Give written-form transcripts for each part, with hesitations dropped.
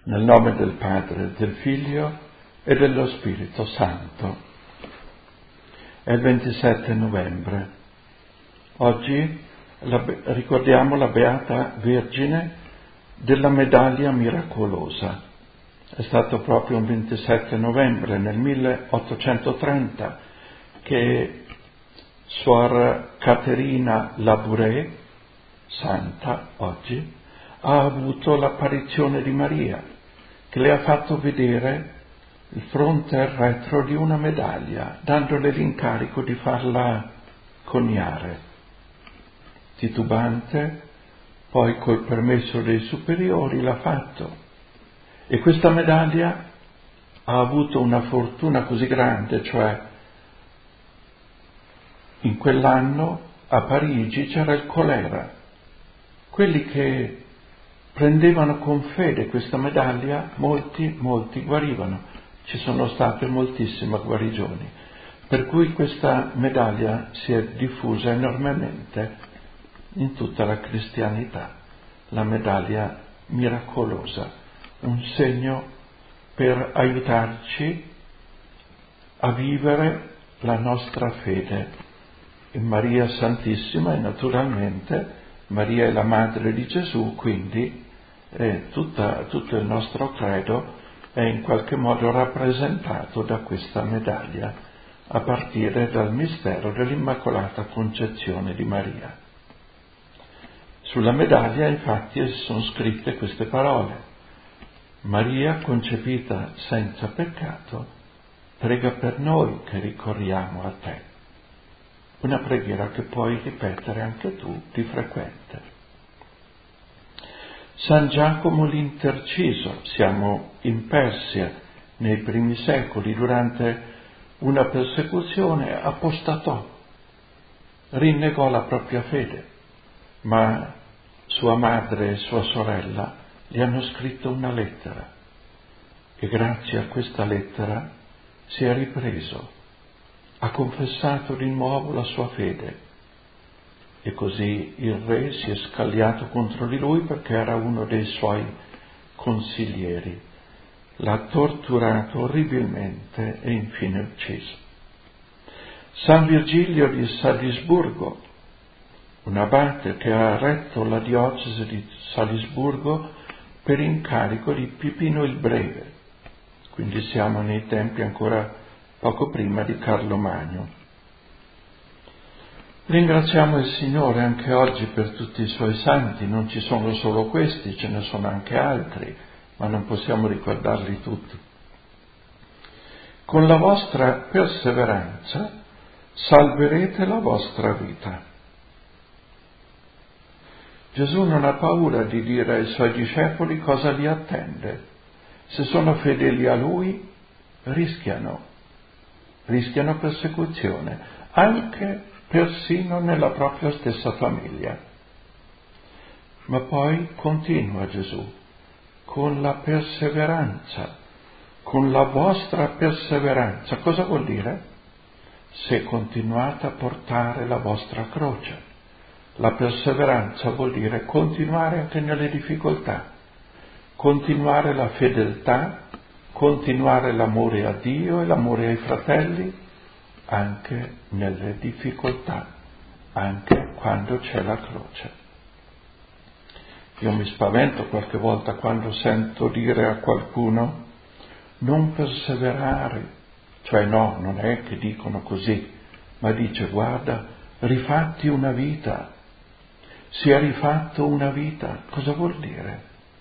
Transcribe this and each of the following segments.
Nel nome del Padre, del Figlio e dello Spirito Santo. È il 27 novembre. Oggi ricordiamo la Beata Vergine della medaglia miracolosa. È stato proprio un 27 novembre nel 1830 che Suor Caterina Labouré, santa oggi, ha avuto l'apparizione di Maria, che le ha fatto vedere il fronte e il retro di una medaglia, dandole l'incarico di farla coniare. Titubante, poi col permesso dei superiori l'ha fatto, e questa medaglia ha avuto una fortuna così grande, cioè in quell'anno a Parigi c'era il colera. Quelli che prendevano con fede questa medaglia, molti guarivano. Ci sono state moltissime guarigioni, per cui questa medaglia si è diffusa enormemente in tutta la cristianità, la medaglia miracolosa, un segno per aiutarci a vivere la nostra fede in Maria Santissima, e naturalmente Maria è la madre di Gesù, quindi tutto il nostro credo è in qualche modo rappresentato da questa medaglia, a partire dal mistero dell'Immacolata Concezione di Maria. Sulla medaglia infatti sono scritte queste parole: Maria concepita senza peccato, prega per noi che ricorriamo a te. Una preghiera che puoi ripetere anche tu di frequente. San Giacomo l'Interciso, siamo in Persia nei primi secoli, durante una persecuzione apostatò, rinnegò la propria fede, ma sua madre e sua sorella gli hanno scritto una lettera, e grazie a questa lettera si è ripreso, ha confessato di nuovo la sua fede, e così il re si è scagliato contro di lui perché era uno dei suoi consiglieri. L'ha torturato orribilmente e infine ucciso. San Virgilio di Salisburgo, un abate che ha retto la diocesi di Salisburgo per incarico di Pipino il Breve, quindi siamo nei tempi ancora poco prima di Carlo Magno. Ringraziamo il Signore anche oggi per tutti i Suoi santi, non ci sono solo questi, ce ne sono anche altri, ma non possiamo ricordarli tutti. Con la vostra perseveranza salverete la vostra vita. Gesù non ha paura di dire ai Suoi discepoli cosa li attende. Se sono fedeli a Lui, rischiano persecuzione, anche persino nella propria stessa famiglia. Ma poi continua Gesù, con la perseveranza, con la vostra perseveranza. Cosa vuol dire? Se continuate a portare la vostra croce. La perseveranza vuol dire continuare anche nelle difficoltà, continuare la fedeltà, continuare l'amore a Dio e l'amore ai fratelli, anche nelle difficoltà, anche quando c'è la croce. Io mi spavento qualche volta quando sento dire a qualcuno non perseverare, cioè no, non è che dicono così, ma dice guarda, rifatti una vita, si è rifatto una vita. Cosa vuol dire?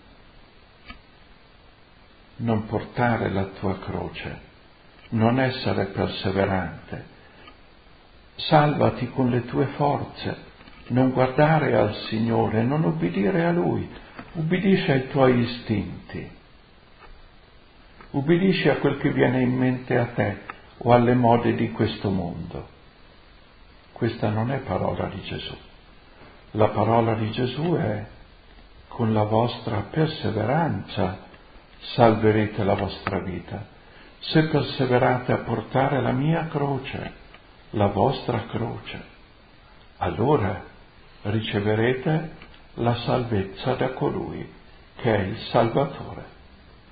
Non portare la tua croce, non essere perseverante. Salvati con le tue forze, non guardare al Signore, non obbedire a Lui, ubbidisci ai tuoi istinti, ubbidisci a quel che viene in mente a te o alle mode di questo mondo. Questa non è parola di Gesù. La parola di Gesù è: con la vostra perseveranza salverete la vostra vita. Se perseverate a portare la mia croce, la vostra croce, allora riceverete la salvezza da colui che è il Salvatore.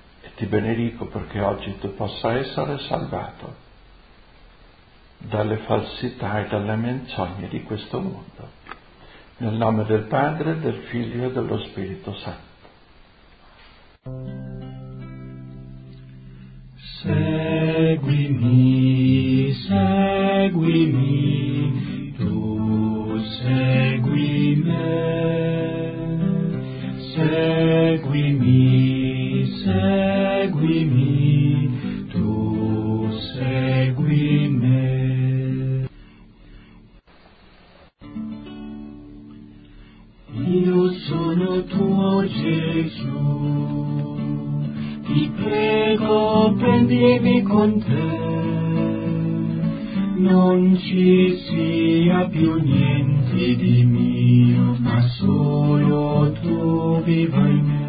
ti benedico perché oggi tu possa essere salvato dalle falsità e dalle menzogne di questo mondo. Nel nome del Padre, del Figlio e dello Spirito Santo. Seguimi, seguimi, tu segui me. Seguimi, seguimi, tu segui me. Io sono tuo Gesù, ti prego prendimi con te, non ci sia più niente di mio, ma solo tu viva in me.